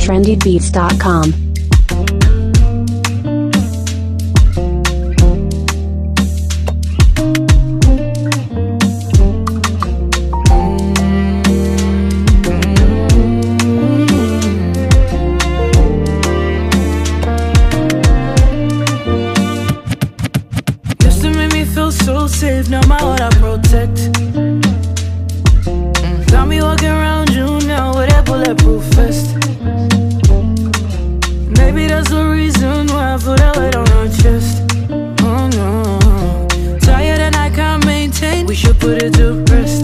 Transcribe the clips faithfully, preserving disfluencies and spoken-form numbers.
trendy beats dot com. Used to make me feel so safe, now my heart I protect. Mm. Got me walking around you now with that bulletproof vest. Maybe that's the reason why I feel that weight on my chest. Oh no, tired and I can't maintain, we should put it to rest.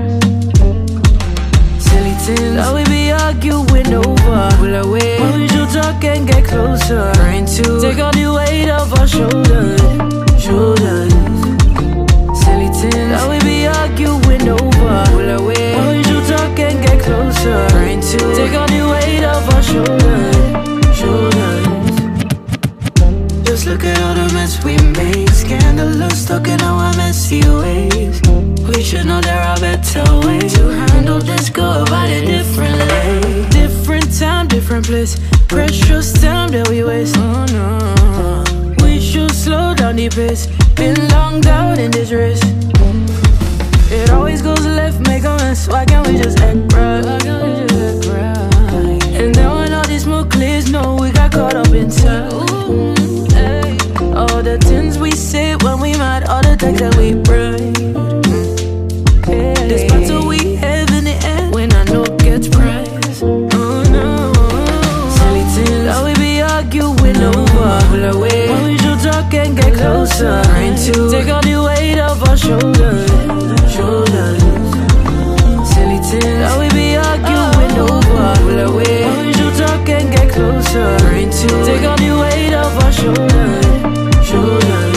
Silly things that we be arguing over, pull away when we should talk and get closer. Trying to take all the weight off our shoulders. Shoulders. Silly things that we be arguing over, pull away when we should talk and get closer. Trying to take all the weight off our shoulders. Shoulders. Just look at all the mess we made, scandalous, stuck in our messy ways. We should know there are better ways to handle this, go about it differently. Different time, different place, precious time that we waste. Oh no, we should slow down the pace, been long out in this race. It always goes left, make a mess, why can't we just act right? Why can't we just act right? And then when all this smoke clears, no, we got caught up inside. Ooh, hey. All the things we say when we mad, all the things that we write. Hey. This battle we have in the end, when I know gets prize. Oh no, silly things that we be arguing over, pull away when we should talk and get closer. Trying to take all the weight off our shoulders. Shoulders. Silly things that we be arguing over, pull away when we should talk and get closer. Trying to take all the weight off our shoulders. Shoulders.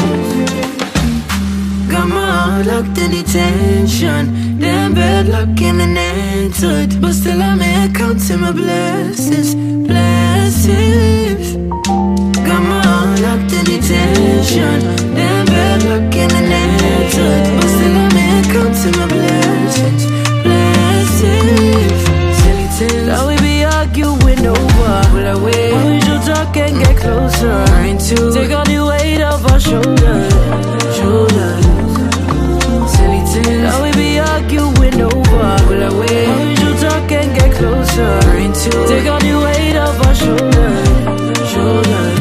Got my heart locked in detention, damn bad luck in an entered, but still I'm here counting my blessings, blessings. Got my heart locked in detention, damn bad luck in an entered, but still I'm here counting my blessings, blessings. Silly things that we be arguing over, pull away when we should talk and get closer. Trying to take all the weight off our shoulders. Shoulders. Silly things that we be arguing over, pull away when we should talk and get closer. Trying to take all the weight off our shoulders. Shoulders.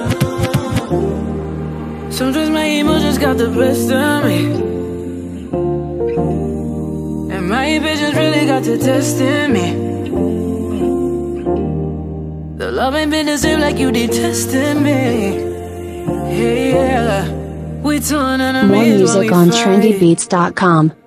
Sometimes my emotions got the best of me, and my impatience really got to testing me. The love ain't been the same like you detested me. Hey, yeah, we torn enemies. More music when we on fight. trendy beats dot com.